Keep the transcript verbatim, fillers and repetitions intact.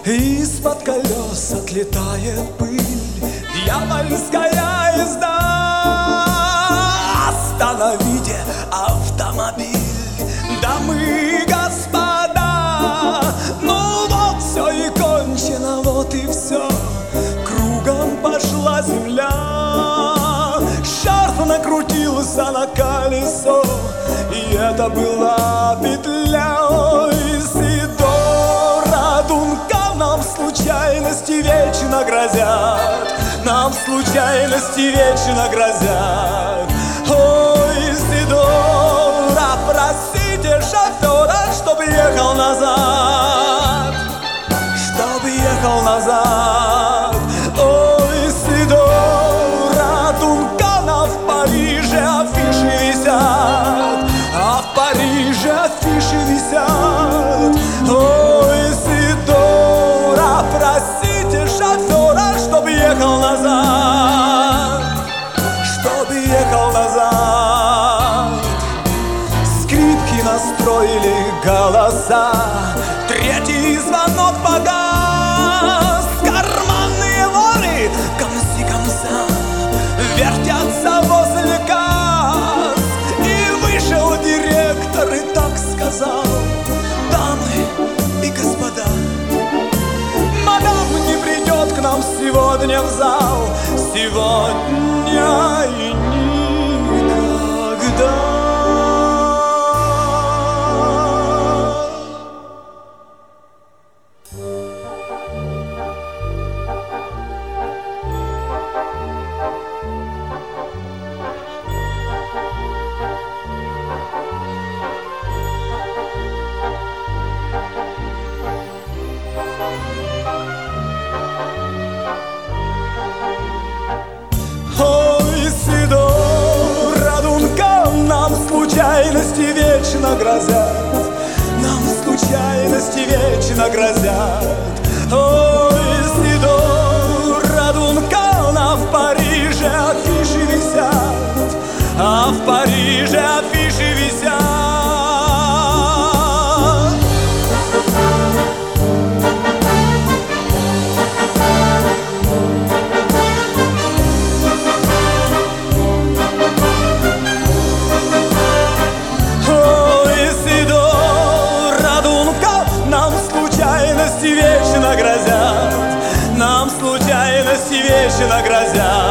Из-под колес отлетает пыль, дьявольская езда. Остановите автомобиль, дамы и господа. Ну вот все и кончено, вот и все, кругом пошла земля. Шарф накрутился на колесо, и это была петля. Изидора Дункан нам случайности вечно грозят, нам случайности вечно грозят. Ой, Изидора, просите шофера, чтоб ехал назад, чтоб ехал назад. Ой, Изидора Дункана, в Париже афиши висят, а в Париже афиши висят. Ой, Изидора, просите шофера, чтоб ехал назад, чтоб ехал назад. Скрипки настроили голоса, третий звонок погас. Карманные воры, комси-комса, вертятся возле касс. И вышел директор и так сказал: дамы и господа, мадам не придет к нам сегодня в зал, сегодня и никогда. Ой, Изидора Дункан, нам случайности вечно грозят, нам случайности вечно грозят. Ой, Изидора Дункан, а в Париже афиши висят, а в Париже афиши висят. Вечно грозят, нам случайности вечно грозят.